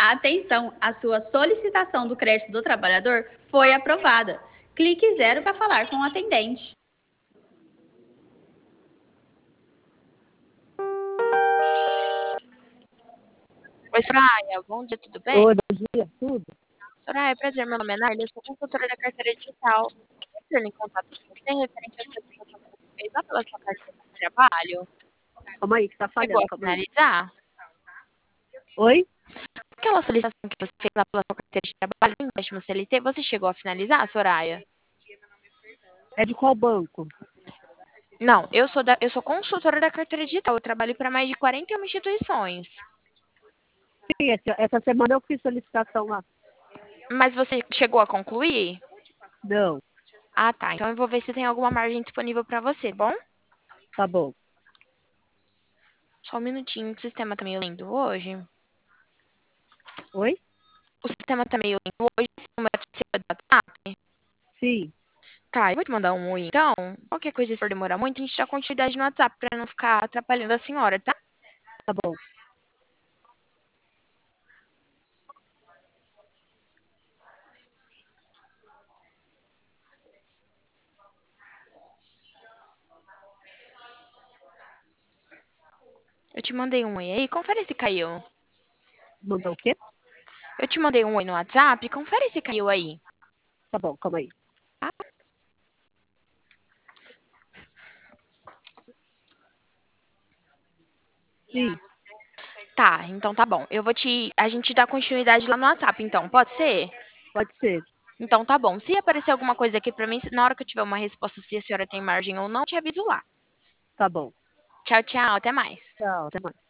Atenção, a sua solicitação do crédito do trabalhador foi aprovada. Clique 0 para falar com o atendente. Oi, Soraya, bom dia, tudo bem? Oi, bom dia, tudo? Soraya, prazer, meu nome é Nália, eu sou consultora da carteira digital. Estou entrando em contato com você referente à solicitação que você fez lá pela sua carteira de trabalho. Calma aí, que tá Chegou falhando, a calma aí. finalizar? Oi? Aquela solicitação que você fez lá pela sua carteira de trabalho, no empréstimo CLT, você chegou a finalizar, Soraya? É de qual banco? Não, eu sou consultora da carteira digital, eu trabalho para mais de 41 instituições. Sim, essa semana eu fiz solicitação lá. Mas você chegou a concluir? Não, Ah, tá. Então eu vou ver se tem alguma margem disponível para você, bom? tá bom. Só um minutinho, que o sistema tá meio lento hoje. Oi? O sistema tá meio lento hoje, esse número é seu do WhatsApp. Sim, Tá, eu vou te mandar um oi, então. Qualquer coisa, se for demorar muito, a gente dá continuidade no WhatsApp pra não ficar atrapalhando a senhora, tá? tá bom. Eu te mandei um oi aí, confere se caiu. Mandou o quê? Eu te mandei um oi no WhatsApp, confere se caiu aí. Tá bom, calma aí. Tá? Sim, Tá, então tá bom. A gente dá continuidade lá no WhatsApp, então, pode ser? pode ser. Então tá bom. Se aparecer alguma coisa aqui pra mim, na hora que eu tiver uma resposta se a senhora tem margem ou não, eu te aviso lá. Tá bom. Tchau, tchau, até mais. Tchau, até mais.